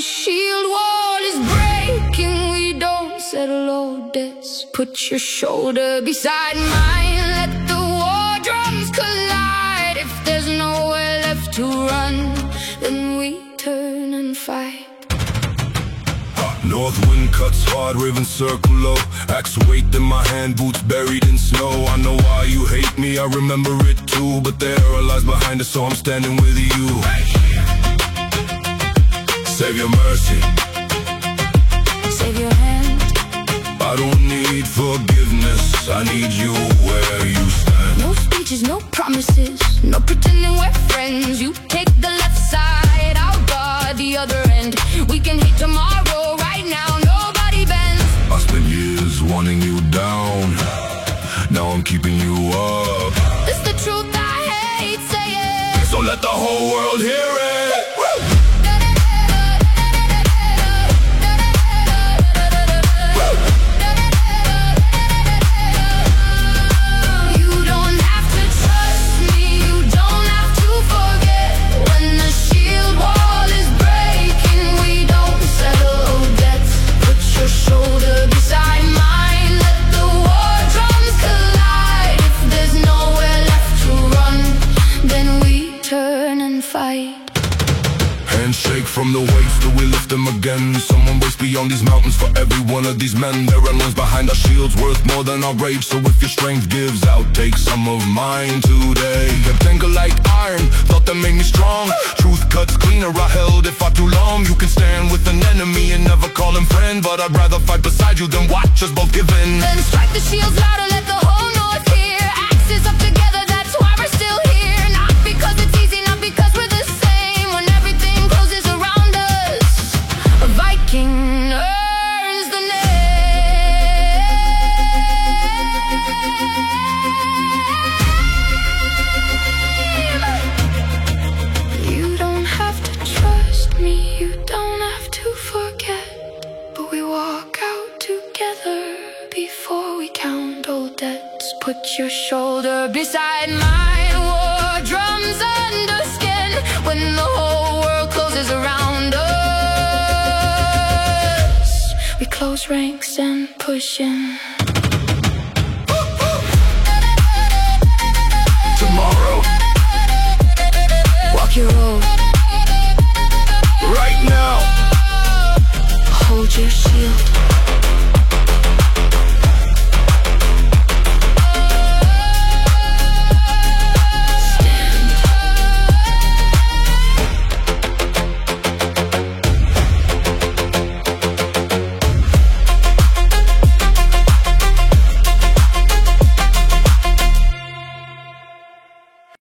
shield wall is breaking, we don't settle old debts. Put your shoulder beside mine, let the war drums collide. If there's nowhere left to run, then we turn and fight. North wind cuts hard, ravens circle low. Axe weight in my hand, boots buried in snow. I know why you hate me, I remember it too. But there are lies behind it, so I'm standing with you. Save your mercy, save your hand. I don't need forgiveness, I need you where you stand. No speeches, no promises, no pretending we're friends. You take the left side, I'll guard the other end. We can hate tomorrow, right now nobody bends. I spent years wanting you down, now I'm keeping you up. It's the truth I hate saying, so let the whole world hear it. Handshake from the waist till we lift them again. Someone waits beyond these mountains for every one of these men. There are ones behind our shields worth more than our rage. So if your strength gives out, take some of mine today. A tangle like iron, thought that made me strong. Truth cuts cleaner, I held it far too long. You can stand with an enemy and never call him friend, but I'd rather fight beside you than watch us both give in. Then strike the shields louder, let the whole north hear. Axes up together, that's why we're still here. Not because it's easy, not because we're the same. When everything closes around us, a Viking earns the name. You don't have to trust me, you don't have to forget, but we walk out together before we count old debts. Put your shoulder beside mine, war drums under skin. When the whole world closes around us, we close ranks and push in. Tomorrow, walk your road.